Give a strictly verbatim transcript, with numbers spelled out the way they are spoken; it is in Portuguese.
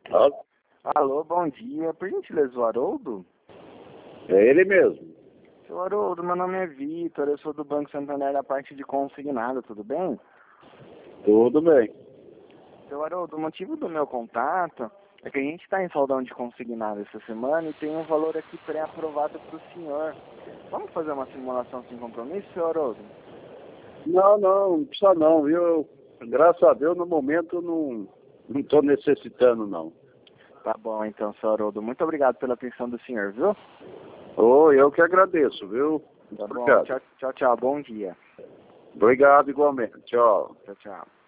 Alô? Alô, bom dia. Por gentileza, o Haroldo? É ele mesmo. Seu Haroldo, meu nome é Vitor, eu sou do Banco Santander da parte de consignado, tudo bem? Tudo bem. Seu Haroldo, o motivo do meu contato é que a gente está em saldão de consignado essa semana e tem um valor aqui pré-aprovado para o senhor. Vamos fazer uma simulação sem compromisso, seu Haroldo? Não, não, não precisa não, viu? Graças a Deus, no momento, não não estou necessitando, não. Tá bom, então, seu Haroldo. Muito obrigado pela atenção do senhor, viu? Ô, eu que agradeço, viu? Tá bom. Obrigado. Tchau, tchau, tchau. Bom dia. Obrigado igualmente. Tchau. Tchau, tchau.